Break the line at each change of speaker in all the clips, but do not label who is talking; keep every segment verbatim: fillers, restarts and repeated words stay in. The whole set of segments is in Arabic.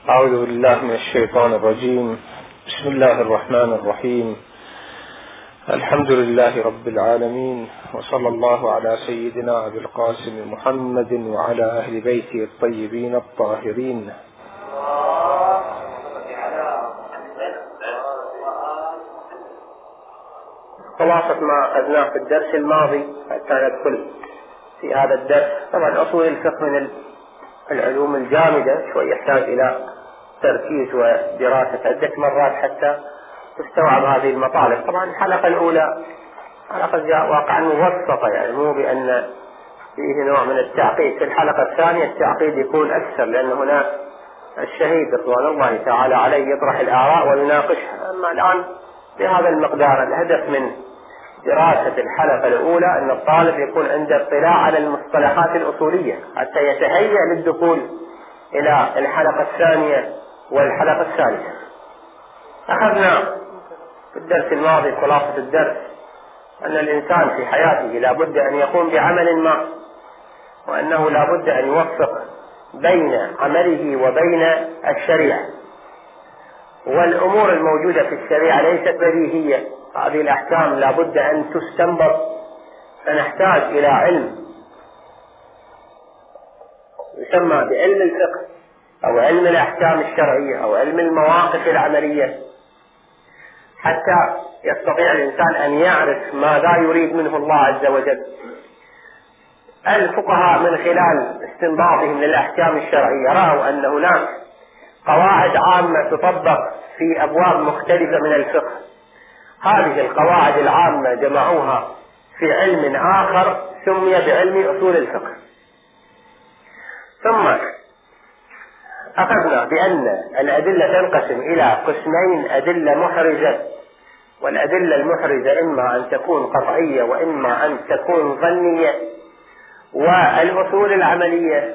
أعوذ بالله من الشيطان الرجيم. بسم الله الرحمن الرحيم. الحمد لله رب العالمين، وصلى الله على سيدنا أبي القاسم محمد وعلى أهل بيته الطيبين الطاهرين. خلاصة ما أخذناه في الدرس الماضي حتى ندخل في هذا الدرس. طبعا أصول الفقه من العلوم الجامدة، شوي يحتاج إلى تركيز ودراسة عدة مرات حتى تستوعب هذه المطالب. طبعا الحلقة الأولى حلقة واقعا مبسطة، يعني مو بأن فيه نوع من التعقيد. في الحلقة الثانية التعقيد يكون أكثر، لأن هنا الشهيد رضوان الله تعالى عليه يطرح الآراء ويناقشها. أما الآن بهذا المقدار الهدف من دراسة الحلقة الأولى أن الطالب يكون عنده اطلاع على المصطلحات الأصولية حتى يتهيأ للدخول إلى الحلقة الثانية والحلقة الثالثة. أخذنا في الدرس الماضي خلاصة الدرس أن الإنسان في حياته لا بد أن يقوم بعمل ما، وأنه لا بد أن يوفق بين عمله وبين الشريعة. والأمور الموجودة في الشريعة ليست بديهية، هذه الأحكام لا بد أن تستنبط، فنحتاج إلى علم يسمى بعلم الفقه أو علم الأحكام الشرعية أو علم المواقف العملية، حتى يستطيع الإنسان أن يعرف ماذا يريد منه الله عز وجل. الفقهاء من خلال استنباطهم للأحكام الشرعية رأوا أن هناك قواعد عامة تطبق في أبواب مختلفة من الفقه. هذه القواعد العامة جمعوها في علم آخر سمي بعلم أصول الفقه. ثم أخذنا بأن الأدلة تنقسم إلى قسمين: أدلة محرزة، والأدلة المحرزة إما أن تكون قطعية وإما أن تكون ظنية. والأصول العملية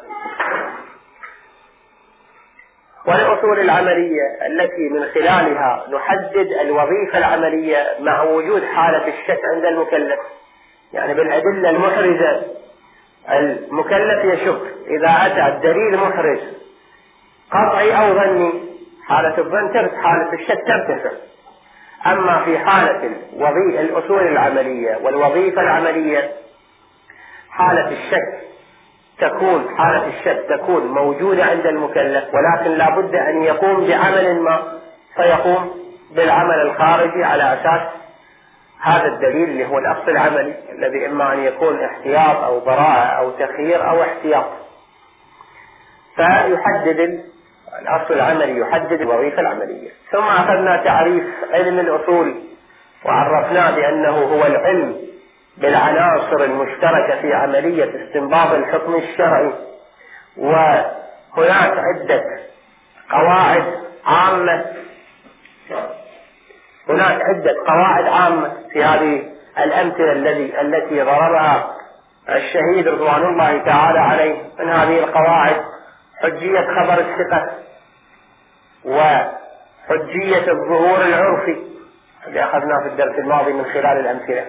والأصول العملية التي من خلالها نحدد الوظيفة العملية مع وجود حالة الشك عند المكلف. يعني بالأدلة المحرزة المكلف يشك، إذا أتى الدليل محرز قطعي أو ظني حالة الظن ترتفع، حالة الشك ترتفع. أما في حالة الأصول العملية والوظيفة العملية حالة الشك تكون حالة الشك تكون موجودة عند المكلف، ولكن لا بد أن يقوم بعمل ما، فيقوم بالعمل الخارجي على أساس هذا الدليل اللي هو الأصل العملي الذي إما أن يكون احتياط أو براءة أو تخيير أو احتياط. فيحدد الأصل العملي يحدد الوظيفة العملية. ثم أخذنا تعريف علم الأصول وعرفنا بأنه هو العلم بالعناصر المشتركة في عملية استنباط الحكم الشرعي. وهناك عدة قواعد عامة هناك عدة قواعد عامة في هذه الأمثلة الذي التي ضربها الشهيد رضوان الله تعالى عليه. من هذه القواعد حجية خبر الثقة، وحجية الظهور العرفي اللي أخذناه في الدرس الماضي من خلال الأمثلة.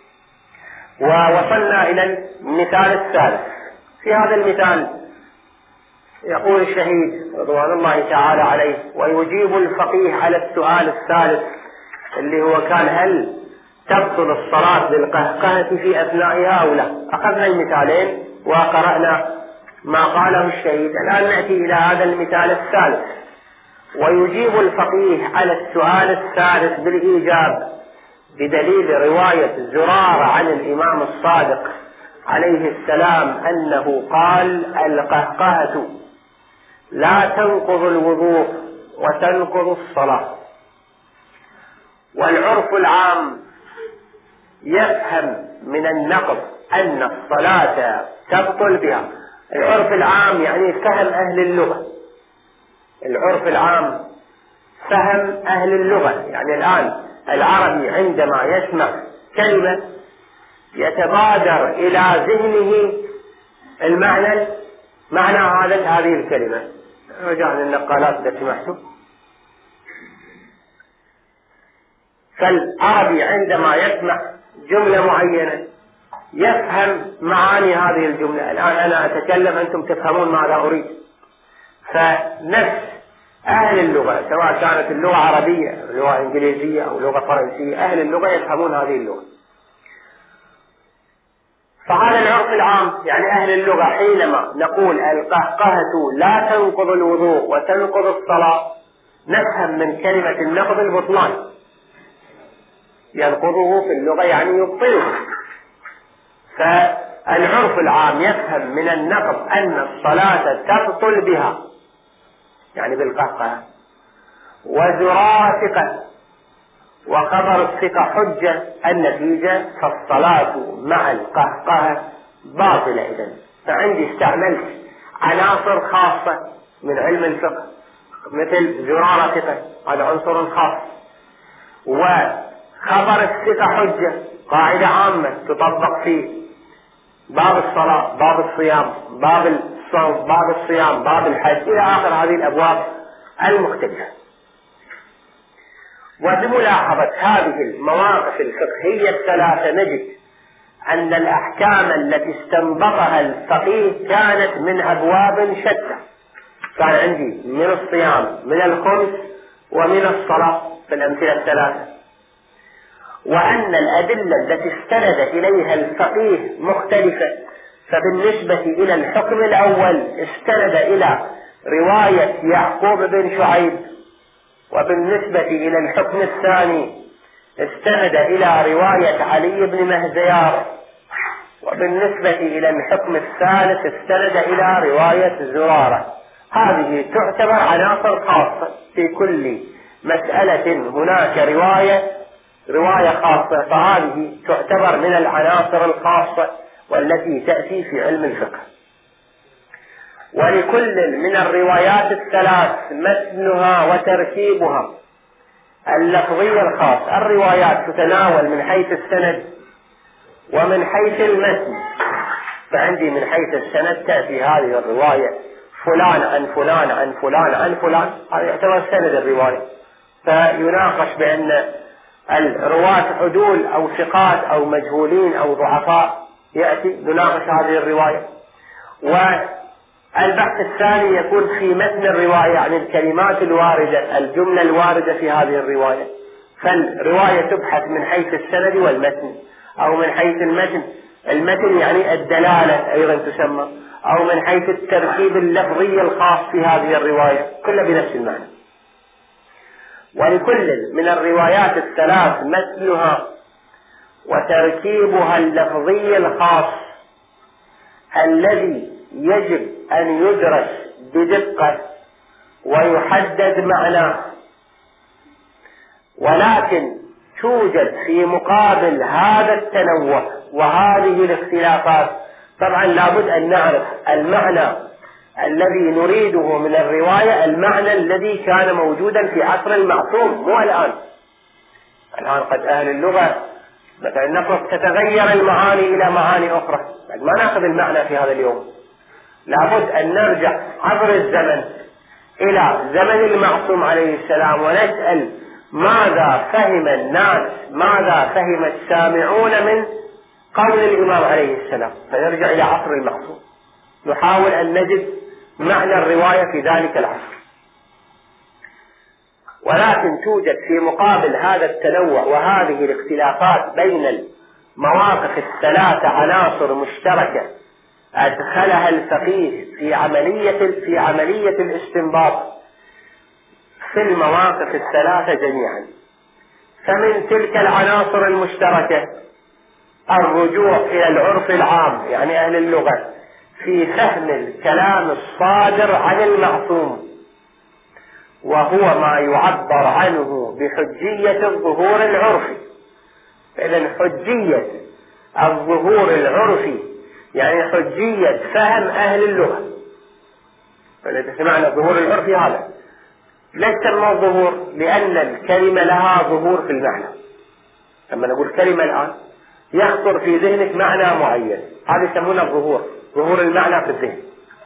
ووصلنا إلى المثال الثالث. في هذا المثال يقول الشهيد رضوان الله تعالى عليه: ويجيب الفقيه على السؤال الثالث اللي هو كان هل تبطل الصلاة بالقهقهة في أثنائها أو لا. أخذنا المثالين وقرأنا ما قاله الشهيد. الآن نأتي إلى هذا المثال الثالث: ويجيب الفقيه على السؤال الثالث بالإيجاب بدليل رواية زرارة عن الإمام الصادق عليه السلام أنه قال: القهقهة لا تنقض الوضوء وتنقض الصلاة. والعرف العام يفهم من النقض أن الصلاة تبطل بها. العرف العام يعني فهم أهل اللغة. العرف العام فهم أهل اللغة. يعني الآن العربي عندما يسمع كلمة يتبادر إلى ذهنه المعنى معنى هذا هذه الكلمة. رجعنا النقالات إذا سمحتوا. فالعربي عندما يسمع جملة معينة يفهم معاني هذه الجملة. الآن أنا أتكلم أنتم تفهمون ماذا أريد، فنفس أهل اللغة سواء كانت اللغة عربية أو لغة إنجليزية أو لغة فرنسية، أهل اللغة يفهمون هذه اللغة. فهذا العرف العام، يعني أهل اللغة حينما نقول القهقهة لا تنقض الوضوء وتنقض الصلاة، نفهم من كلمة النقض البطلان، ينقضه في اللغة يعني يبطله. فالعرف العام يفهم من النقض أن الصلاة تبطل بها، يعني بالقهقهة. وزرار ثقة وخبر الثقة حجة، النتيجة فالصلاة مع القهقهة باطلة. إذن فعندي استعملت عناصر خاصة من علم الفقه مثل زرار ثقة، هذا عنصر خاص. وخبر الثقة حجة، قاعدة عامة تطبق في باب الصلاة، باب الصيام، باب الصوم، باب الصيام، باب الحج، إلى آخر هذه الأبواب المختلفة. وبملاحظة هذه المواقف الفقهية الثلاثة نجد أن الأحكام التي استنبطها الفقيه كانت من أبواب شتى. كان عندي من الصيام، من الخمس، ومن الصلاة في الأمثلة الثلاثة. وأن الأدلة التي استند إليها الفقيه مختلفة. فبالنسبة إلى الحكم الأول استند إلى رواية يعقوب بن شعيب، وبالنسبة إلى الحكم الثاني استند إلى رواية علي بن مهزيار، وبالنسبة إلى الحكم الثالث استند إلى رواية زرارة. هذه تعتبر عناصر خاصة، في كل مسألة هناك رواية رواية خاصة، فهذه تعتبر من العناصر الخاصة والتي تأتي في علم الفقه. ولكل من الروايات الثلاث متنها وتركيبها اللفظي الخاص. الروايات تتناول من حيث السند ومن حيث المتن. فعندي من حيث السند تأتي هذه الرواية فلان عن فلان عن فلان عن فلان، هذا يعتبر سند الرواية. فيناقش بأن الرواة عدول أو ثقات أو مجهولين أو ضعفاء، يأتي نناقش هذه الرواية. والبحث الثاني يكون في متن الرواية، يعني الكلمات الواردة، الجملة الواردة في هذه الرواية. فالرواية تبحث من حيث السند والمتن، أو من حيث المتن، المتن يعني الدلالة أيضا تسمى، أو من حيث التركيب اللفظي الخاص في هذه الرواية، كله بنفس المعنى. ولكل من الروايات الثلاث مثلها وتركيبها اللفظي الخاص الذي يجب أن يدرس بدقة ويحدد معناه. ولكن توجد في مقابل هذا التنوع وهذه الاختلافات، طبعا لابد أن نعرف المعنى الذي نريده من الرواية، المعنى الذي كان موجودا في عصر المعصوم، مو الآن. الآن قد أهل اللغة مثلا نفرض تتغير المعاني إلى معاني أخرى، ما نأخذ المعنى في هذا اليوم. لابد أن نرجع عبر الزمن إلى زمن المعصوم عليه السلام ونسأل ماذا فهم الناس، ماذا فهم السامعون من قول الإمام عليه السلام، فنرجع إلى عصر المعصوم نحاول أن نجد معنى الرواية في ذلك العصر. ولكن توجد في مقابل هذا التنوع وهذه الاختلافات بين المواقف الثلاثة عناصر مشتركة أدخلها الفقيه في عملية في عملية الاستنباط في المواقف الثلاثة جميعا. فمن تلك العناصر المشتركة الرجوع إلى العرف العام، يعني أهل اللغة، في فهم الكلام الصادر عن المعصوم، وهو ما يعبر عنه بحجية الظهور العرفي. إذن حجية الظهور العرفي يعني حجية فهم أهل اللغة. فإذا سمعنا الظهور العرفي هذا ليس سمى الظهور لأن الكلمة لها ظهور في المعنى. لما نقول كلمة الآن يخطر في ذهنك معنى معين، هذا يسمونه الظهور، ظهور المعنى في الذهن.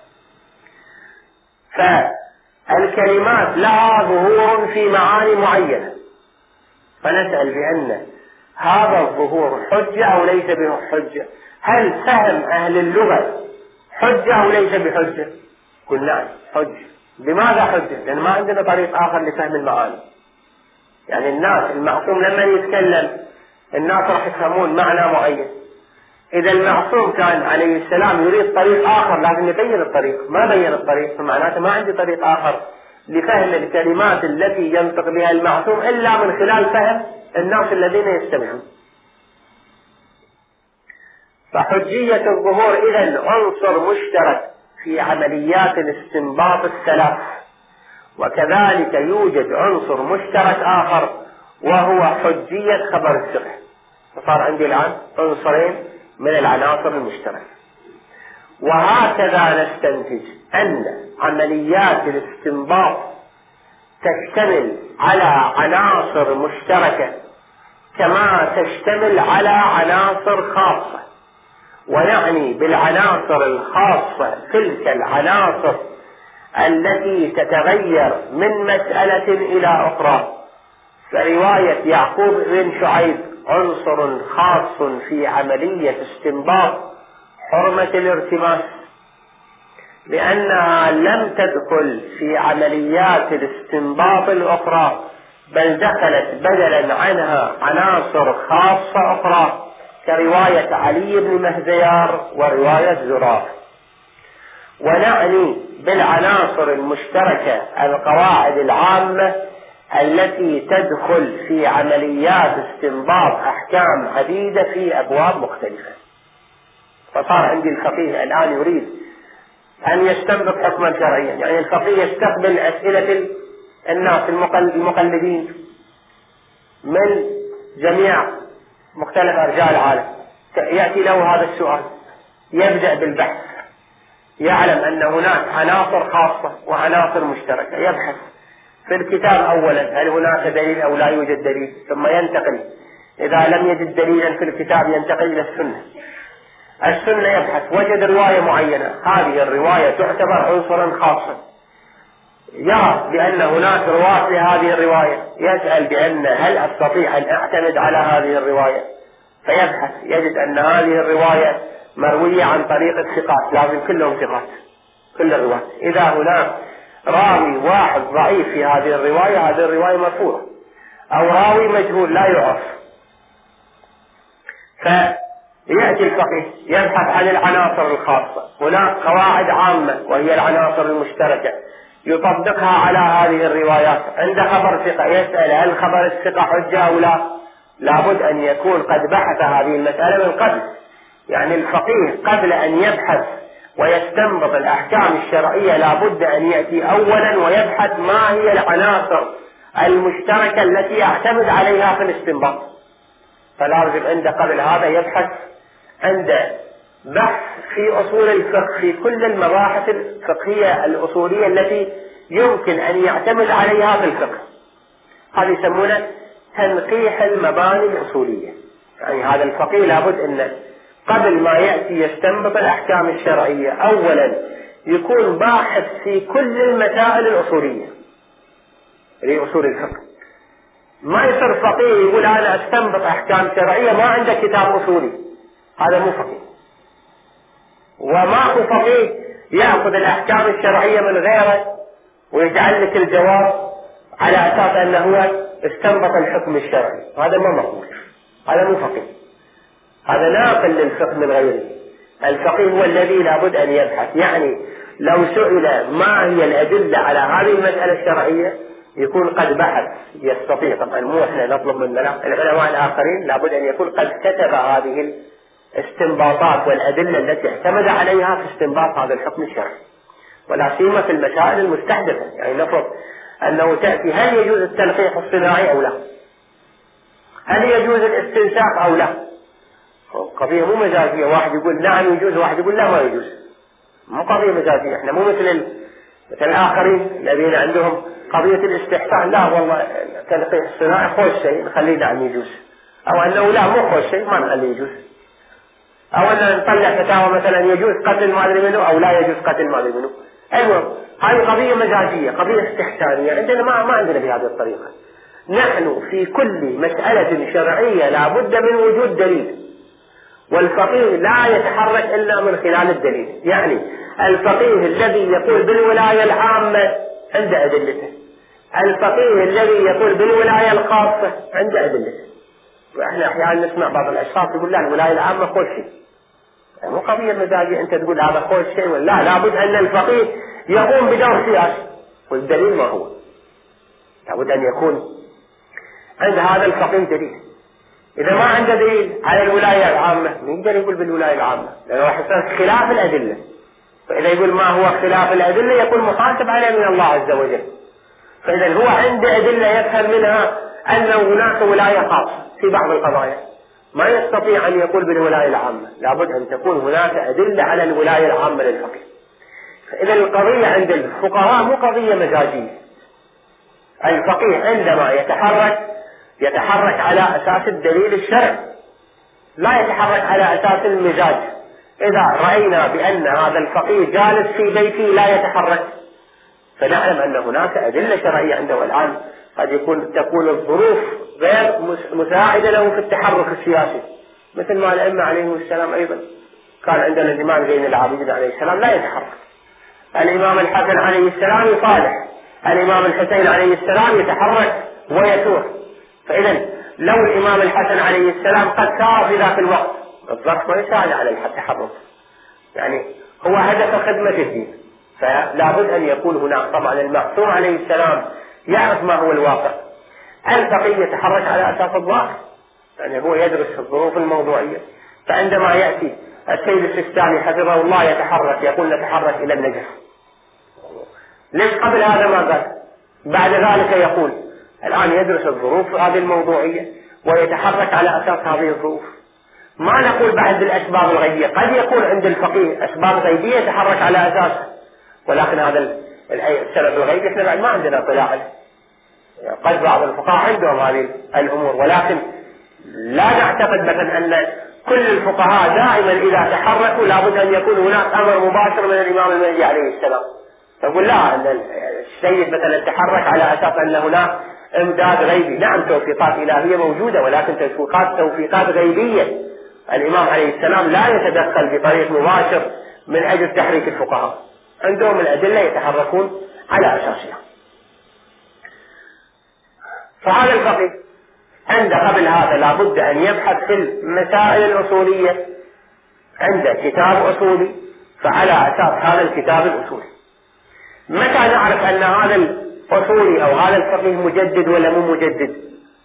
فالكلمات لها ظهور في معاني معينة، فنسأل بأن هذا الظهور حجة أو ليس بحجة؟ هل فهم أهل اللغة حجة أو ليس بحجة؟ قل نعم حجة. لماذا حجة؟ لأن ما عندنا طريق آخر لفهم المعاني. يعني الناس المعصوم لما يتكلم الناس راح يفهمون معنى معين. إذا المعصوم كان عليه السلام يريد طريق آخر لازم يبين الطريق، ما بين الطريق فمعناته ما عندي طريق آخر لفهم الكلمات التي ينطق بها المعصوم إلا من خلال فهم الناس الذين يستمعون. فحجية الظهور إذن عنصر مشترك في عمليات الاستنباط الثلاث، وكذلك يوجد عنصر مشترك آخر وهو حجية خبر الثقة. فصار عندي الآن عنصرين من العناصر المشتركة. وهكذا نستنتج أن عمليات الاستنباط تشتمل على عناصر مشتركة كما تشتمل على عناصر خاصة. ونعني بالعناصر الخاصة تلك العناصر التي تتغير من مسألة إلى أخرى. فرواية يعقوب بن شعيب عنصر خاص في عملية استنباط حرمة الارتماس، لأنها لم تدخل في عمليات الاستنباط الأخرى، بل دخلت بدلا عنها عناصر خاصة أخرى كرواية علي بن مهزيار ورواية زرار. ونعني بالعناصر المشتركة القواعد العامة التي تدخل في عمليات استنباط أحكام عديدة في أبواب مختلفة. فصار عندي الفقيه الآن يريد أن يستنبط حكما شرعيا، يعني الفقيه يستقبل أسئلة الناس المقلدين من جميع مختلف أرجاء العالم، يأتي له هذا السؤال، يبدأ بالبحث، يعلم أن هناك عناصر خاصة وعناصر مشتركة، يبحث في الكتاب أولا هل هناك دليل أو لا يوجد دليل، ثم ينتقل إذا لم يجد دليلا في الكتاب ينتقل إلى السنة. السنة يبحث، وجد رواية معينة، هذه الرواية تعتبر عنصرا خاصا، يرى بأن هناك رواة لهذه الرواية، يسأل بأن هل أستطيع أن أعتمد على هذه الرواية، فيبحث يجد أن هذه الرواية مروية عن طريق الثقات، لازم كلهم ثقات كل الرواة. إذا هناك راوي واحد ضعيف في هذه الرواية هذه الرواية مرفوعة، أو راوي مجهول لا يعرف، فيأتي الفقيه يبحث عن العناصر الخاصة. هناك قواعد عامة وهي العناصر المشتركة يطبقها على هذه الروايات. عند خبر ثقة يسأل هل خبر الثقة حجة أو لا، لابد أن يكون قد بحث هذه المسألة من قبل. يعني الفقيه قبل أن يبحث ويستنبط الأحكام الشرعية لابد أن يأتي أولا ويبحث ما هي العناصر المشتركة التي يعتمد عليها في الاستنباط. فلازم عند قبل هذا يبحث عند بحث في أصول الفقه في كل المباحث الفقهية الأصولية التي يمكن أن يعتمد عليها في الفقه. هذا يسمونه تنقيح المباني الأصولية. يعني هذا الفقيه لابد أن قبل ما يأتي يستنبط الأحكام الشرعية أولا يكون باحث في كل المسائل الأصولية لأصول الفقه. ما يصير فقيه يقول أنا أستنبط أحكام شرعية ما عنده كتاب أصولي، هذا مو فقيه. وما هو فقيه يأخذ الأحكام الشرعية من غيره ويجعل لك الجواب على أساس أنه هو استنبط الحكم الشرعي، هذا ما مقبول، هذا مو فقيه، هذا ناقل للفقه من غيره. الفقيه هو الذي لابد أن يبحث. يعني لو سئل ما هي الأدلة على هذه المسألة الشرعية يكون قد بحث، يستطيع. طبعا مو احنا نطلب من العلماء الآخرين، لابد أن يكون قد كتب هذه الاستنباطات والأدلة التي اعتمد عليها في استنباط هذا الحكم الشرعي، ولا سيما في المسائل المستحدثة. يعني نفرض أنه تأتي هل يجوز التلقيح الصناعي أو لا، هل يجوز الاستنساخ أو لا. قضية مو مزاجية، واحد يقول نعم يجوز واحد يقول لا ما يجوز، مو قضية مزاجية. احنا مو مثل مثل الآخرين الذين عندهم قضية الاستحسان، لا والله التلقيح الصناعي خوش شيء نخليه نعم يجوز، أو أنه لا مو خوش شيء ما نخليه يجوز، أو أن نطلع فتاوى مثلا يجوز قتل ما أدري منه أو لا يجوز قتل ما أدري منه. المهم هذه قضية مزاجية، قضية استحسانية، عندنا ما ما عندنا بهذه الطريقة. نحن في كل مسألة شرعية لابد من وجود دليل، والفقيه لا يتحرك إلا من خلال الدليل. يعني الفقيه الذي يقول بالولاية العامة عند أدلته، الفقيه الذي يقول بالولاية الخاصة عند أدلته. وإحنا أحيانا نسمع بعض الأشخاص يقول لا الولاية العامة خوش شيء، يعني مو قضية مزاجية أنت تقول هذا خوش شيء ولا لا، لابد أن الفقيه يقوم بدور سياسي، والدليل ما هو؟ لابد أن يكون عند هذا الفقيه دليل. إذا ما عنده دليل على الولاية العامة ما يقدر يقول بالولاية العامة، لأنه راح يصير خلاف الأدلة، فإذا يقول ما هو خلاف الأدلة يكون محاسب عليه من الله عز وجل. فإذا هو عنده أدلة يفهم منها أن هناك ولاية خاصة في بعض القضايا، ما يستطيع أن يقول بالولاية العامة، لابد أن تكون هناك أدلة على الولاية العامة للفقيه. فإذا القضية عند الفقهاء مو قضية مزاجية، الفقيه عندما يتحرك يتحرك على أساس الدليل الشرعي، لا يتحرك على أساس المزاج. إذا رأينا بأن هذا الفقيه جالس في بيته لا يتحرك فنعلم أن هناك أدلة شرعية عنده، والآن قد يكون تكون الظروف غير مساعدة له في التحرك السياسي، مثل ما الأئمة عليهم السلام أيضا كان عندنا الإمام زين العابدين عليه السلام لا يتحرك، الإمام الحسن عليه السلام يصالح، الإمام الحسين عليه السلام يتحرك ويسور. فإذا لو الإمام الحسن عليه السلام قد سار في ذاك الوقت الظرف ما يساعد على التحرك، يعني هو هدف خدمة الدين، فلا بد أن يكون هناك. طبعا المعصوم عليه السلام يعرف ما هو الواقع، الفقيه يتحرك على أساس الظاهر، يعني هو يدرس الظروف الموضوعية. فعندما يأتي السيد السيستاني حفظه الله يتحرك يقول نتحرك إلى النجف، ليش قبل هذا ما قال؟ بعد ذلك يقول الآن يدرس الظروف هذه الموضوعية ويتحرك على أساس هذه الظروف. ما نقول بعد الأسباب الغيبية، قد يكون عند الفقيه أسباب غيبية يتحرك على أساسها، ولكن هذا السبب الغيبي احنا بعد ما عندنا اطلاع عليه. قد بعض الفقهاء عندهم هذه الأمور، ولكن لا نعتقد مثلا أن كل الفقهاء دائما إذا تحركوا لابد أن يكون هناك أمر مباشر من الإمام المهدي عليه السلام. نقول لا، أن السيد مثلا تحرك على أساس أن هناك امداد غيبي، نعم توفيقات إلهية موجودة، ولكن توفيقات توفيقات غيبية. الإمام عليه السلام لا يتدخل بطريق مباشر من أجل تحريك الفقهاء، عندهم الأدلة يتحركون على أساسها. فهذا الفقيه عند قبل هذا لابد أن يبحث في المسائل الأصولية، عند كتاب أصولي، فعلى أساس هذا الكتاب الأصولي متى نعرف أن هذا الأصولي أو هذا الفقيه مجدد ولا مو مجدد؟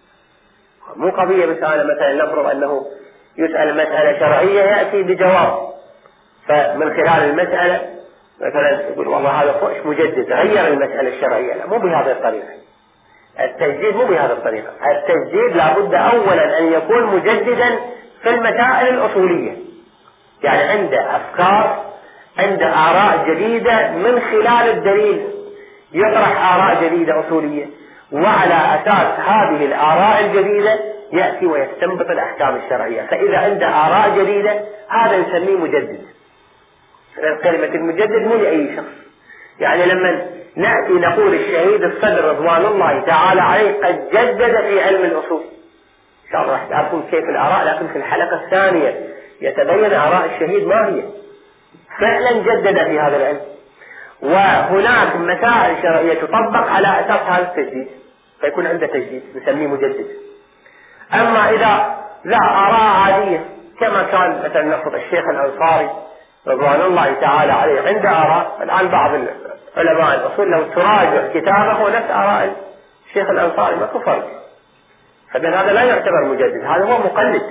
مو قضية مسألة مثلا نفرض أنه يسأل مسألة شرعية يأتي بجواب، فمن خلال المسألة مثلا يقول والله هذا خوش مجدد غير المسألة الشرعية، لا، مو بهذه الطريقة. التجديد مو بهذه الطريقة، التجديد لابد أولا أن يكون مجددا في المسائل الأصولية، يعني عنده أفكار، عنده آراء جديدة، من خلال الدليل يطرح آراء جديدة أصولية، وعلى أساس هذه الآراء الجديدة يأتي ويستنبط الأحكام الشرعية. فإذا عنده آراء جديدة هذا نسميه مجدد. كلمة المجدد مو لأي شخص، يعني لما نأتي نقول الشهيد الصدر رضوان الله تعالى عليه قد جدد في علم الأصول، إن شاء الله راح تعرفون كيف الآراء، لكن في الحلقة الثانية يتبين آراء الشهيد ما هي، فعلا جدد في هذا العلم. وهناك مسائل شرعية تطبق على أساس هذا التجديد، فيكون عنده تجديد نسميه مجدد. أما إذا لا آراء عادية كما كان مثلا نفرض الشيخ الأنصاري رضوان الله تعالى عليه عنده آراء، الآن بعض علماء الأصول لو تراجع كتابه نفس آراء الشيخ الأنصاري ما كفر، فإذن هذا لا يعتبر مجدد، هذا هو مقلد.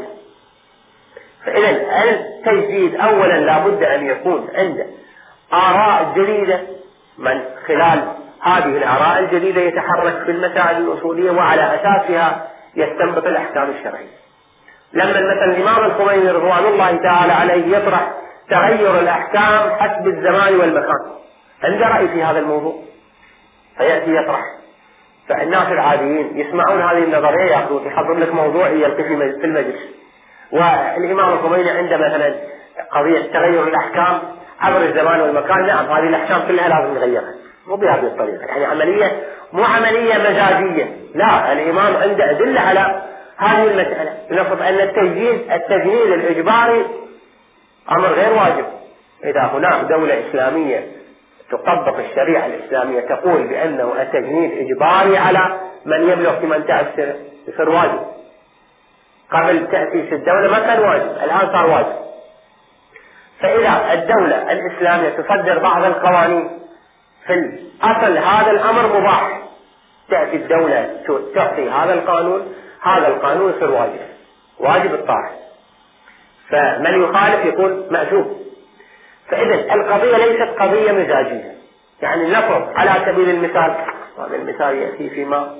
فإذا التجديد أولا لابد أن يكون عنده آراء جديدة، من خلال هذه الآراء الجديدة يتحرك في المسائل الأصولية وعلى أساسها يستنبط الأحكام الشرعية. لما مثلا الإمام الخميني رضوان الله تعالى عليه يطرح تغير الأحكام حسب الزمان والمكان، عنده رأي في هذا الموضوع فيأتي يطرح، فالناس العاديين يسمعون هذه النظرية يأخذون يحضرون لك موضوع يلقي في المجلس. والإمام الخميني عنده مثلا قضية تغير الأحكام عبر الزمان والمكان، نعم هذه الأحكام كلها لازم نغيرها، مو بهذه الطريقة، يعني عملية مو عملية مزاجية، لا، الإمام عنده أدلة على هذه المسألة. نفرض أن التجديد التجديد الإجباري أمر غير واجب، إذا هناك دولة إسلامية تطبق الشريعة الإسلامية تقول بأنه التجنيد إجباري على من يبلغ ثمانية عشر سنة يصير واجب. قبل تأسيس الدولة ما كان واجب، الآن صار واجب. فإذا الدولة الإسلامية تصدر بعض القوانين في الأصل هذا الأمر مباح، تأتي الدولة تعطي هذا القانون، هذا القانون يصير واجب، واجب الطاعة، فمن يخالف يكون مأثوم. فإذا القضية ليست قضية مزاجية. يعني نفرض على سبيل المثال، هذا المثال يأتي فيما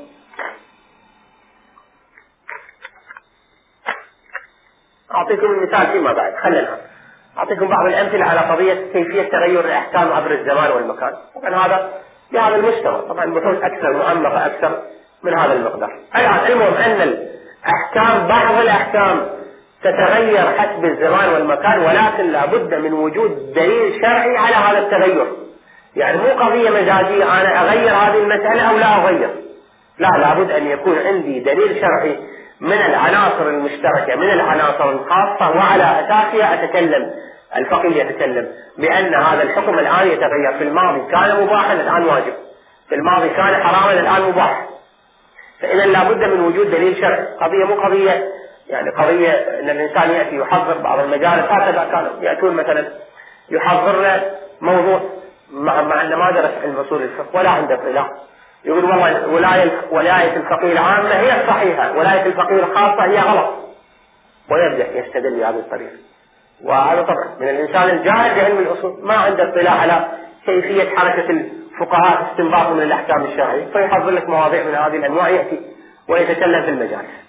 أعطيكم المثال فيما بعد. خلنا أعطيكم بعض الأمثلة على قضية كيفية تغير الأحكام عبر الزمان والمكان. طبعا هذا بهذا المستوى، طبعا بحوث أكثر معمقة أكثر من هذا المقدار. الآن المهم أن الأحكام بعض الأحكام تتغير حسب الزمان والمكان، ولكن لابد من وجود دليل شرعي على هذا التغير. يعني مو قضية مزاجية أنا أغير هذه المسألة أو لا أغير، لا، لابد أن يكون عندي دليل شرعي من العناصر المشتركة من العناصر الخاصة، وعلى أساسها أتكلم الفقيه يتكلم بأن هذا الحكم الآن يتغير. في الماضي كان مباحا الآن واجب، في الماضي كان حراما الآن مباح. فإذا لابد من وجود دليل شرعي. قضية مو قضية يعني قضية أن الإنسان يأتي يحضر بعض المجالس هكذا كانوا يأتون مثلا يحضرنا موضوع مع, مع أنه ما درس علم أصول الفقه ولا عنده اطلاع، يقول والله ولاية, ولاية الفقيه العامة هي الصحيحة، ولاية الفقيه الخاصة هي غلط، ويبدأ يستدل بهذه الطريقة. وهذا طبعا من الإنسان الجاهل بعلم الأصول ما عنده اطلاع على كيفية حركة الفقهاء استنباط من الأحكام الشرعية، فيحضر لك مواضيع من هذه الأنواع يأتي ويتكلم في المجالس.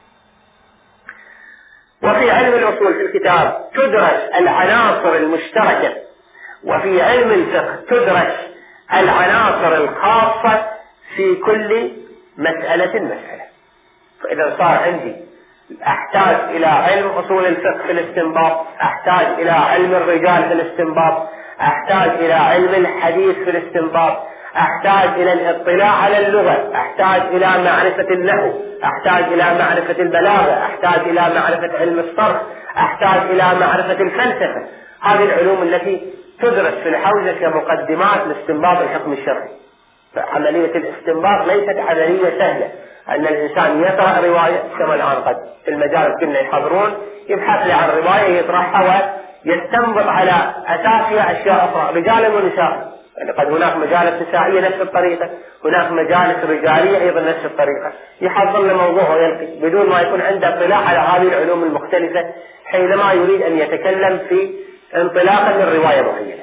وفي علم الأصول في الكتاب تدرس العناصر المشتركة، وفي علم الفقه تدرس العناصر الخاصة في كل مسألة مسألة. فإذا صار عندي أحتاج إلى علم أصول الفقه في الاستنباط، أحتاج إلى علم الرجال في الاستنباط، أحتاج إلى علم الحديث في الاستنباط، أحتاج إلى الاطلاع على اللغة، أحتاج إلى معرفة النحو، أحتاج إلى معرفة البلاغة، أحتاج إلى معرفة علم الصرف، أحتاج إلى معرفة الفلسفة. هذه العلوم التي تدرس في الحوزة كمقدمات لاستنباط الحكم الشرعي. فعملية الاستنباط ليست عملية سهلة، أن الإنسان يقرأ رواية كما الآن قد في المجال كنا يحضرون يبحث لي عن رواية يطرحها ويستنبط على أساسها أشياء أخرى رجالا ونساء. يعني قد هناك مجالس نسائية نفس الطريقة، هناك مجالس رجالية أيضا نفس الطريقة، يحضر لموضوع ويلقي بدون ما يكون عنده اطلاع على هذه العلوم المختلفة حينما يريد أن يتكلم في انطلاقا من رواية معينة.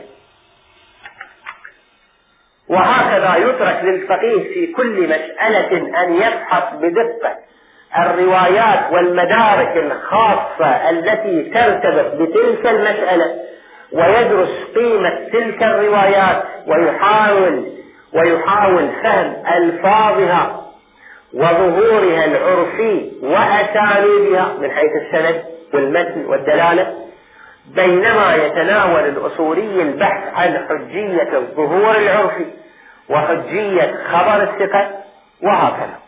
وهكذا يترك للفقيه في كل مسألة أن يبحث بدقة الروايات والمدارك الخاصة التي ترتبط بتلك المسألة، ويدرس قيمة تلك الروايات ويحاول ويحاول فهم ألفاظها وظهورها العرفي وأساليبها من حيث السند والمتن والدلالة، بينما يتناول الأصولي البحث عن حجية الظهور العرفي وحجية خبر الثقة وهكذا.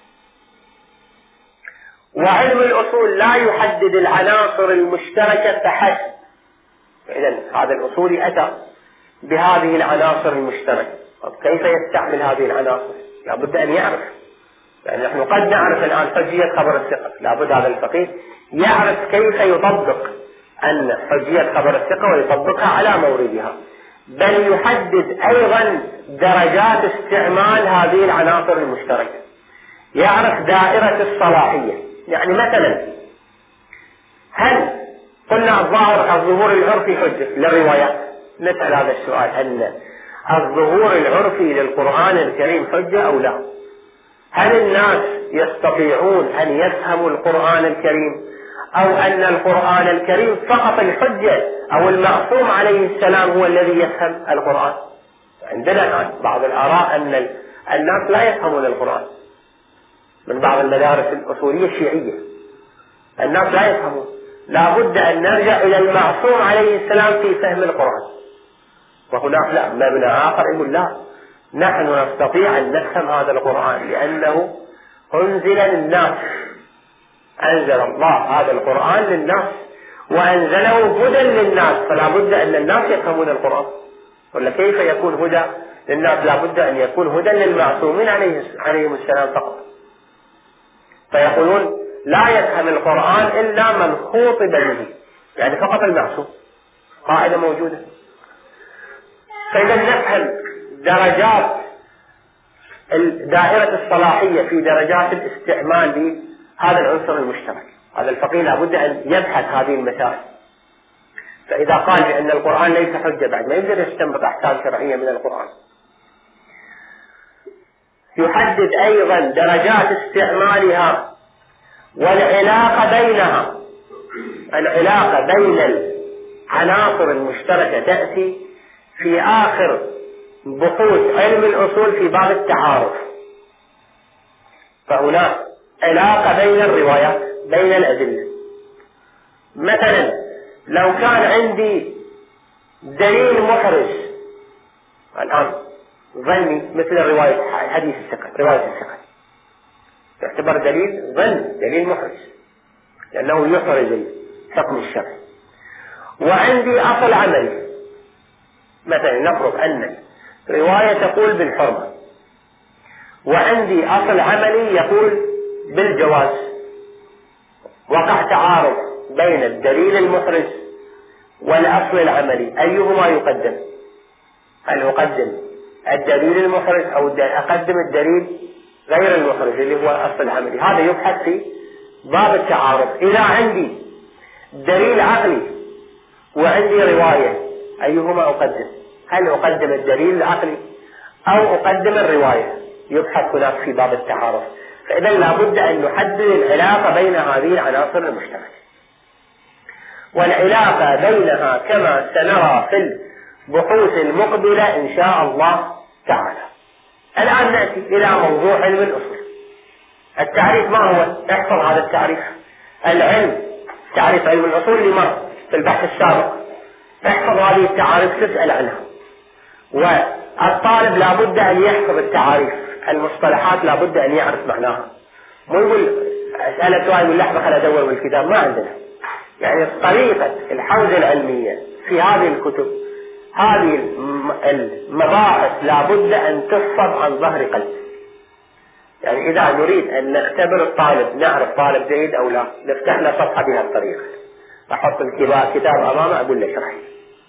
وعلم الأصول لا يحدد العناصر المشتركة فحسب. إذن هذا الأصولي أتى بهذه العناصر المشتركة، كيف يستعمل هذه العناصر؟ لابد أن يعرف. يعني نحن قد نعرف الآن حجية خبر الثقة، لابد هذا الفقيه يعرف كيف يطبق أن حجية خبر الثقة ويطبقها على موردها، بل يحدد أيضا درجات استعمال هذه العناصر المشتركة، يعرف دائرة الصلاحية. يعني مثلا هل قلنا الظاهر الظهور العرفي حجة للروايات؟ نسأل هذا السؤال، هل الظهور العرفي للقرآن الكريم حجة أو لا؟ هل الناس يستطيعون أن يفهموا القرآن الكريم، أو أن القرآن الكريم فقط الحجة أو المعصوم عليه السلام هو الذي يفهم القرآن؟ عندنا الآن بعض الآراء أن الناس لا يفهمون القرآن من بعض المدارس الأصولية الشيعية، الناس لا يفهمون، لا بد أن نرجع إلى المعصوم عليه السلام في فهم القرآن. وهناك لا مبنى آخر يقول لا، نحن نستطيع أن نفهم هذا القرآن لأنه أنزل للناس، أنزل الله هذا القرآن للناس، وأنزله هدى للناس، فلا بد أن الناس يفهمون القرآن، ولا كيف يكون هدى للناس؟ لا بد أن يكون هدى للمعصومين عليهم السلام فقط. فيقولون لا يفهم القرآن إلا من خوطب به، يعني فقط المعصوم، قاعدة موجودة. فإذا نفهم درجات دائرة الصلاحية في درجات الاستعمال لهذا العنصر المشترك. هذا الفقيه لابد أن يبحث هذه المسائل. فإذا قال بأن القرآن ليس حجة بعد ما يقدر يستنبط أحكام شرعية من القرآن. يحدد أيضا درجات استعمالها والعلاقة بينها. العلاقة بين العناصر المشتركة تأتي في آخر بحوث علم الأصول في باب التعارف. فهناك علاقة بين الروايات، بين الأدلة. مثلا لو كان عندي دليل محرز الآن ظني مثل رواية حديث الثقة، رواية الثقة يعتبر دليل ظن، دليل محرز لأنه يحرز الحكم الشرعي. وعندي أصل عملي، مثلا نفرض أن رواية تقول بالحرمة، وعندي أصل عملي يقول بالجواز. وقع تعارض بين الدليل المحرز والأصل العملي، أيهما يقدم؟ هل أقدم الدليل المحرز أو أقدم الدليل غير المحرز اللي هو الأصل العملي؟ هذا يبحث في باب التعارض. إذا عندي دليل عقلي وعندي رواية، أيهما أقدم؟ هل أقدم الدليل العقلي أو أقدم الرواية؟ يبحث هناك في باب التعارض. فإذا لابد أن نحدد العلاقة بين هذه العناصر المشتركة، والعلاقة بينها كما سنرى في البحوث المقبلة إن شاء الله تعالى. الآن نأتي إلى موضوع علم الأصول. التعريف ما هو؟ احفظ هذا التعريف. العلم، تعريف علم الأصول لمر في البحث السابق. احفظ هذه التعاريف تسأل عنها، والطالب لابد أن يحفظ التعاريف، المصطلحات لابد أن يعرف معناها. مو يقول أسألة سؤال من لحظة خلال أدور بالكتاب، ما عندنا. يعني طريقة الحوزة العلمية في هذه الكتب، هذه المباحث لابد أن تحفظ عن ظهر قلب. يعني إذا نريد أن نختبر الطالب نعرف طالب جيد أو لا، نفتح له صفحة بهذه الطريقة، أحط الكتاب أمامه أقول له اشرح.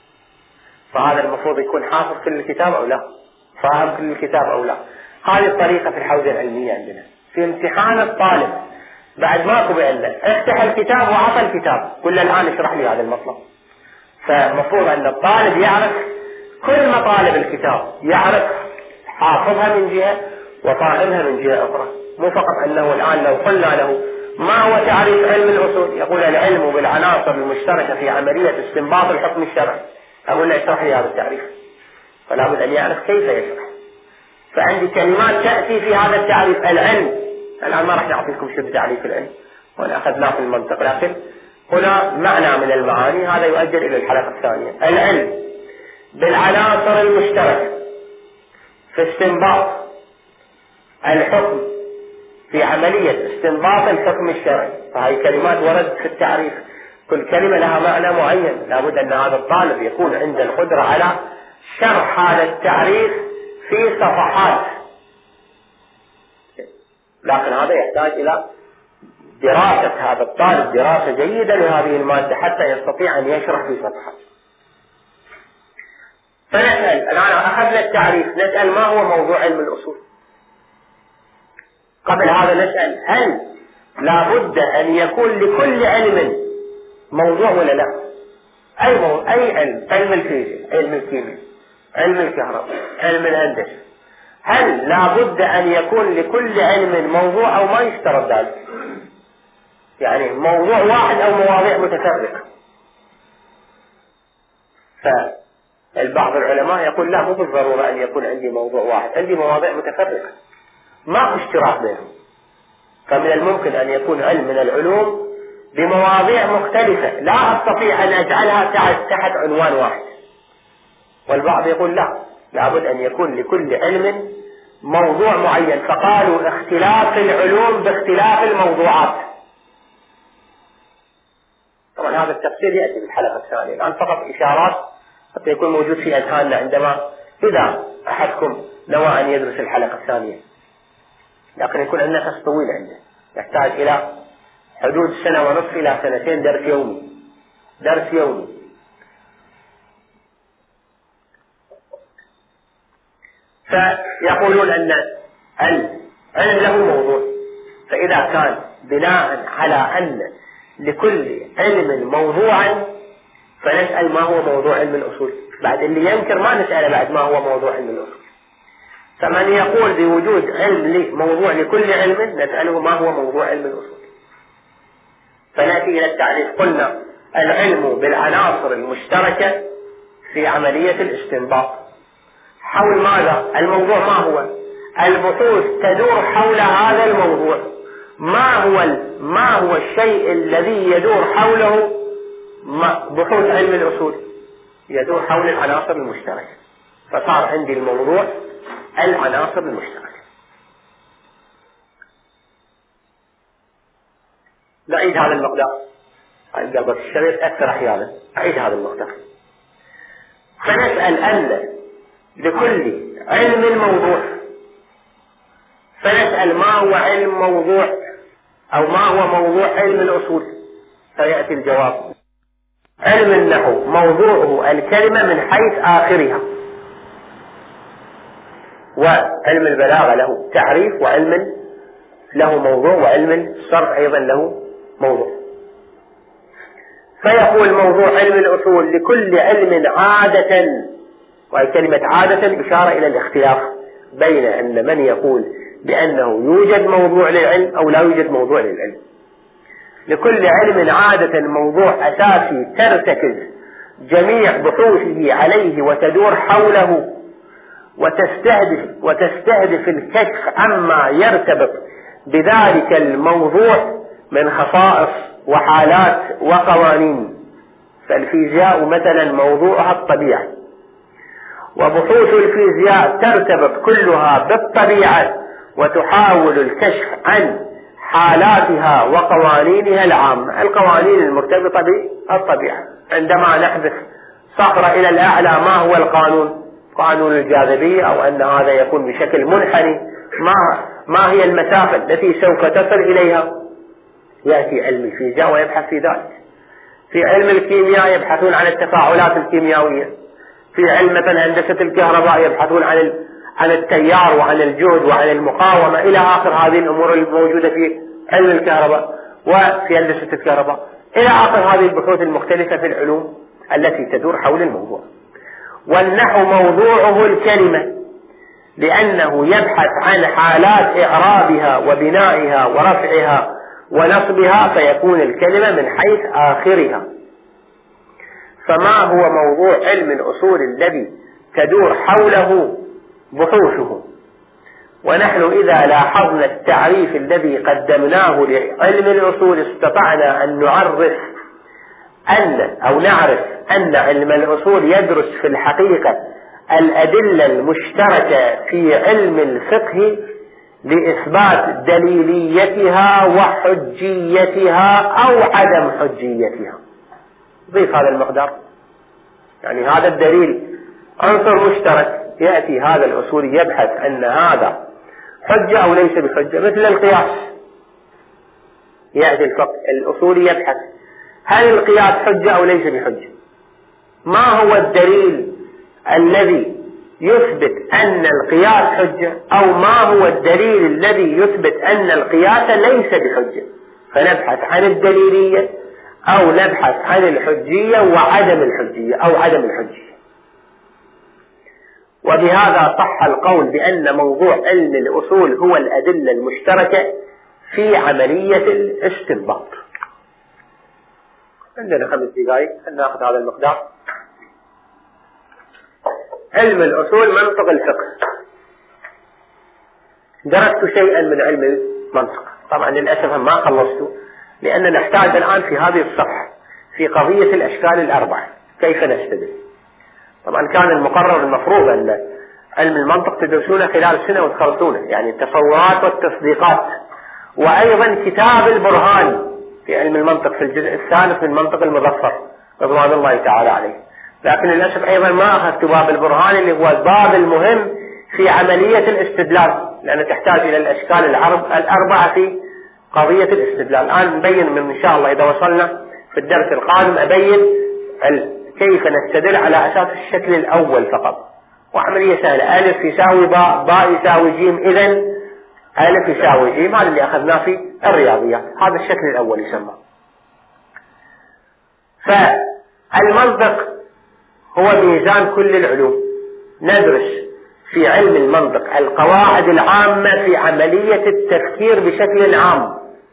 فهذا المفروض يكون حافظ كل الكتاب أو لا، فاهم كل الكتاب أو لا. هذه الطريقة في الحوزة العلمية عندنا. في امتحان الطالب بعد ما قبل له افتح الكتاب وعطى الكتاب، قل له الآن اشرح لي هذا المطلب. فمفروض أن الطالب يعرف كل مطالب الكتاب، يعرف حافظها من جهة وفاهمها من جهة أخرى. مو فقط أنه الآن لو قلنا له ما هو تعريف علم الأصول يقول العلم بالعناصر المشتركة في عملية استنباط الحكم الشرعي، أقول له اشرح لي هذا التعريف. فلا بد أن يعرف كيف يشرح. فعندي كلمات تأتي في هذا التعريف. العلم، الآن ما راح نعطيكم شبه تعريف العلم وأنا أخذناه في المنطق، لكن هنا معنى من المعاني هذا يؤجل إلى الحلقة الثانية. العلم بالعناصر المشتركة في استنباط الحكم، في عملية استنباط الحكم الشرعي. فهي كلمات ورد في التعريف، كل كلمة لها معنى معين. لابد أن هذا الطالب يكون عنده القدرة على شرح هذا التعريف في صفحات، لكن هذا يحتاج إلى دراسة هذا الطالب دراسة جيدة لهذه المادة حتى يستطيع أن يشرح في صفحات. فنسأل الآن، أخذنا التعريف، نسأل ما هو موضوع علم الأصول. قبل هذا نسأل هل لابد أن يكون لكل علم موضوع ولا لا؟ أي موضوع، أي علم، علم الفيزياء، علم الكيمياء، علم الكهرباء، علم الهندسة، هل لابد أن يكون لكل علم موضوع أو ما يشترط ذلك؟ يعني موضوع واحد أو مواضيع متفرقة. فالبعض العلماء يقول لا، مو بالضرورة أن يكون عندي موضوع واحد، عندي مواضيع متفرقة ما في اشتراك بينهم. فمن الممكن أن يكون علم من العلوم بمواضيع مختلفة لا أستطيع أن أجعلها تحت عنوان واحد. والبعض يقول لا، لابد أن يكون لكل علم موضوع معين، فقالوا اختلاف العلوم باختلاف الموضوعات. طبعا هذا التفصيل يأتي بالحلقة الثانية. الآن فقط إشارات حتى يكون موجود في أذهاننا عندما إذا أحدكم نوى أن يدرس الحلقة الثانية، لكن يكون عندنا نفس طويل عنده، يحتاج إلى حدود سنة ونصف إلى سنتين درس يومي، درس يومي. فيقولون أن العلم له موضوع، فإذا كان بناء على أن لكل علم موضوعا فنسأل ما هو موضوع علم الأصول. بعد اللي ينكر ما نسأله بعد ما هو موضوع علم الأصول. فمن يقول بوجود علم موضوع لكل علم نسأله ما هو موضوع علم الأصول. فنأتي إلى التعريف. قلنا العلم بالعناصر المشتركة في عملية الاستنباط. حول ماذا؟ الموضوع ما هو؟ البحوث تدور حول هذا الموضوع. ما هو ما هو الشيء الذي يدور حوله بحوث علم الأصول؟ يدور حول العناصر المشتركة. فصار عندي الموضوع العناصر المشتركة. نعيد هذا المقدار. قلبة الشريط أكثر أحيانا. أعيد هذا المقدار. فنسأل أن لكل علم موضوع، فنسأل ما هو علم موضوع أو ما هو موضوع علم الأصول، فيأتي الجواب. علم النحو موضوعه الكلمة من حيث آخرها، وعلم البلاغة له تعريف وعلم له موضوع، وعلم الصرف أيضا له موضوع. فيقول موضوع علم الأصول لكل علم عادة، وهي كلمة عادة إشارة إلى الاختلاف بين أن من يقول بأنه يوجد موضوع للعلم أو لا يوجد موضوع للعلم. لكل علم عادة موضوع أساسي ترتكز جميع بحوثه عليه وتدور حوله، وتستهدف, وتستهدف الكشف عما يرتبط بذلك الموضوع من خصائص وحالات وقوانين. فالفيزياء مثلا موضوعها الطبيعة، وبحوث الفيزياء ترتبط كلها بالطبيعة وتحاول الكشف عن حالاتها وقوانينها العامة، القوانين المرتبطة بالطبيعة. عندما نحذف صخرة إلى الأعلى ما هو القانون؟ قانون الجاذبية، أو أن هذا يكون بشكل منحني. ما, ما هي المسافة التي سوف تصل إليها؟ يأتي علم الفيزياء ويبحث في ذلك. في علم الكيمياء يبحثون عن التفاعلات الكيميائية. في علم مثلا هندسة الكهرباء يبحثون عن عن التيار وعن الجهد وعن المقاومة إلى آخر هذه الأمور الموجودة في علم الكهرباء وفي هندسة الكهرباء، إلى آخر هذه البحوث المختلفة في العلوم التي تدور حول الموضوع. والنحو موضوعه الكلمة، لأنه يبحث عن حالات إعرابها وبنائها ورفعها ونصبها، فيكون الكلمة من حيث آخرها. فما هو موضوع علم الأصول الذي تدور حوله بحوثه؟ ونحن إذا لاحظنا التعريف الذي قدمناه لعلم الأصول استطعنا أن نعرف أن أو نعرف أن علم الأصول يدرس في الحقيقة الأدلة المشتركة في علم الفقه لإثبات دليليتها وحجيتها أو عدم حجيتها. ضيف هذا المقدار، يعني هذا الدليل عنصر مشترك. يأتي هذا الأصولي يبحث أن هذا حجة أو ليس بحجة، مثل القياس. يأتي الأصولي يبحث هل القياس حجة أو ليس بحجة؟ ما هو الدليل الذي يثبت أن القياس حجة، أو ما هو الدليل الذي يثبت أن القياس ليس بحجة؟ فنبحث عن الدليلية أو نبحث عن الحجية وعدم الحجية أو عدم الحجية. وبهذا صح القول بأن موضوع علم الأصول هو الأدلة المشتركة في عملية الاستنباط. عندنا خمس دقائق نأخذ هذا المقدار. علم الأصول منطق الفقه. درست شيئا من علم المنطق، طبعا للأسف ما خلصته، لأن نحتاج الآن في هذه الصفحة في قضية الأشكال الأربعة كيف نستدل. طبعا كان المقرر المفروض أن علم المنطق تدرسونه خلال سنة وتخلصونه، يعني التصورات والتصديقات، وأيضا كتاب البرهان في علم المنطق في الجزء الثالث من منطق المظفر رضوان الله تعالى عليه. لكن للأسف أيضا ما أخذت باب البرهان اللي هو الباب المهم في عملية الاستدلال، لأنه تحتاج إلى الأشكال الأربعة في قضية الاستدلال. الآن نبين من إن شاء الله إذا وصلنا في الدرس القادم أبين كيف نستدل على أساس الشكل الأول فقط، وعملية سهلة. ألف يساوي باء، باء يساوي جيم، إذن ألف يساوي جيم، هذا اللي أخذناه في الرياضيات، هذا الشكل الأول يسمى. فالمنطق هو ميزان كل العلوم. ندرس في علم المنطق القواعد العامة في عملية التفكير بشكل عام،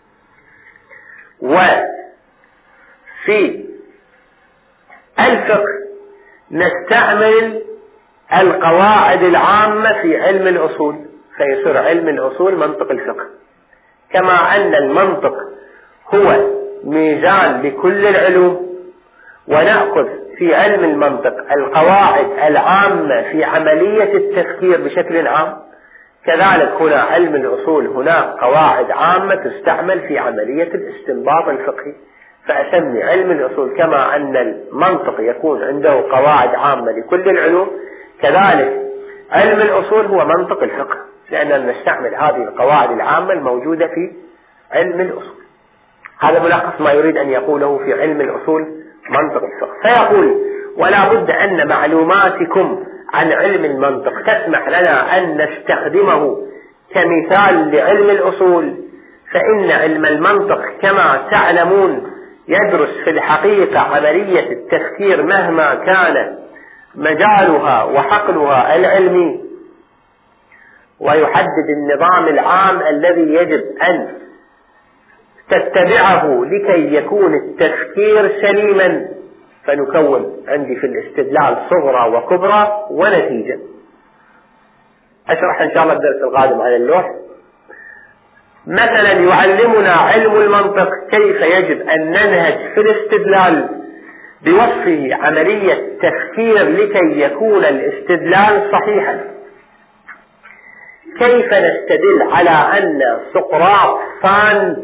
وفي الفقه نستعمل القواعد العامة في علم الأصول، فيصير علم الأصول منطق الفقه. كما أن المنطق هو ميزان لكل العلوم، ونأخذ في علم المنطق القواعد العامة في عملية التفكير بشكل عام، كذلك هنا علم الأصول هناك قواعد عامة تستعمل في عملية الاستنباط الفقهي. فأسمي علم الأصول كما أن المنطق يكون عنده قواعد عامة لكل العلوم، كذلك علم الأصول هو منطق الفقه، لأننا نستعمل هذه القواعد العامة الموجودة في علم الأصول. هذا ملخص ما يريد أن يقوله في علم الأصول منطق الفقه. فيقول: ولا بد أن معلوماتكم عن علم المنطق تسمح لنا أن نستخدمه كمثال لعلم الأصول، فإن علم المنطق كما تعلمون يدرس في الحقيقة عملية التفكير مهما كان مجالها وحقلها العلمي، ويحدد النظام العام الذي يجب أن تتبعه لكي يكون التفكير سليما. فنكون عندي في الاستدلال صغرى وكبرى ونتيجة. أشرح إن شاء الله الدرس القادم على اللوح. مثلا يعلمنا علم المنطق كيف يجب أن ننهج في الاستدلال بوصفه عملية تفكير لكي يكون الاستدلال صحيحا. كيف نستدل على أن سقراط فان،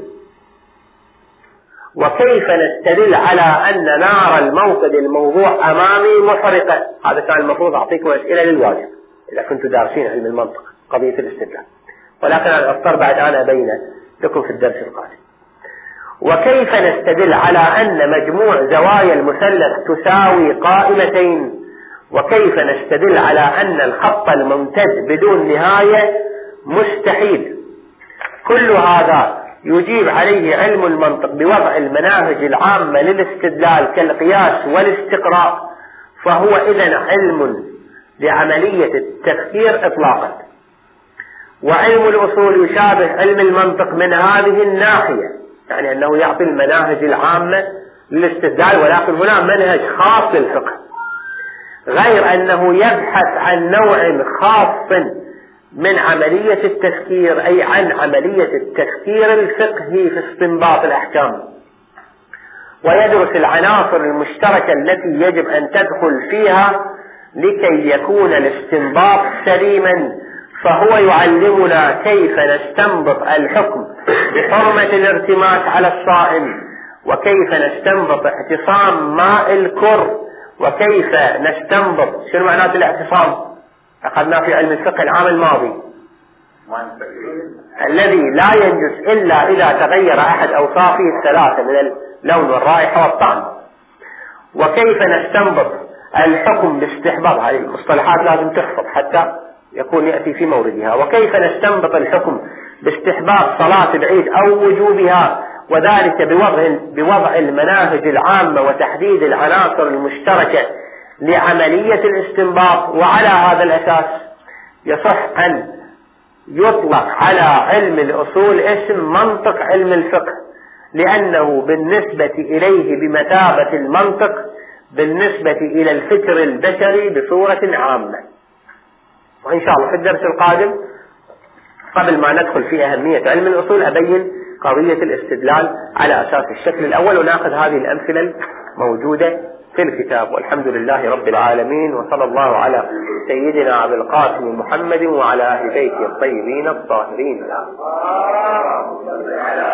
وكيف نستدل على أن نار الموقد الموضوع أمامي محرقة. هذا كان المفروض أعطيكم أسئلة للواجب إذا كنتم دارسين علم المنطق قضية الاستدلال، ولكن أنا أضطر بعد أن أبين لكم في الدرس القادم. وكيف نستدل على أن مجموع زوايا المثلث تساوي قائمتين، وكيف نستدل على أن الخط الممتد بدون نهاية مستحيل. كل هذا يجيب عليه علم المنطق بوضع المناهج العامة للاستدلال كالقياس والاستقراء، فهو إذن علم لعملية التفكير إطلاقا. وعلم الأصول يشابه علم المنطق من هذه الناحية، يعني أنه يعطي المناهج العامة للاستدلال، ولكن هنا منهج خاص للفقه، غير أنه يبحث عن نوع خاص من عملية التفكير، أي عن عملية التفكير الفقهي في استنباط الأحكام، ويدرس العناصر المشتركة التي يجب أن تدخل فيها لكي يكون الاستنباط سليما. فهو يعلمنا كيف نستنبط الحكم بحرمة الارتماس على الصائم، وكيف نستنبط اعتصام ماء الكر، وكيف نستنبط شنو معنات الاعتصام. أخذنا في علم الفقه العام الماضي الذي لا ينجس إلا إذا تغير أحد أوصافه الثلاثة من اللون والرائحة والطعم. وكيف نستنبط الحكم باستحباب، هذه المصطلحات لازم تحفظ حتى يكون يأتي في موردها. وكيف نستنبط الحكم باستحباب صلاة العيد أو وجوبها، وذلك بوضع, بوضع المناهج العامة وتحديد العناصر المشتركة لعملية الاستنباط. وعلى هذا الأساس يصح أن يطلق على علم الأصول اسم منطق علم الفقه، لأنه بالنسبة إليه بمثابة المنطق بالنسبة إلى الفكر البشري بصورة عامة. وإن شاء الله في الدرس القادم قبل ما ندخل في أهمية علم الأصول أبين قضية الاستدلال على أساس الشكل الأول، ونأخذ هذه الأمثلة الموجودة في الكتاب. والحمد لله رب العالمين، وصلى الله على سيدنا أبي القاسم محمد وعلى أهل بيته الطيبين الطاهرين.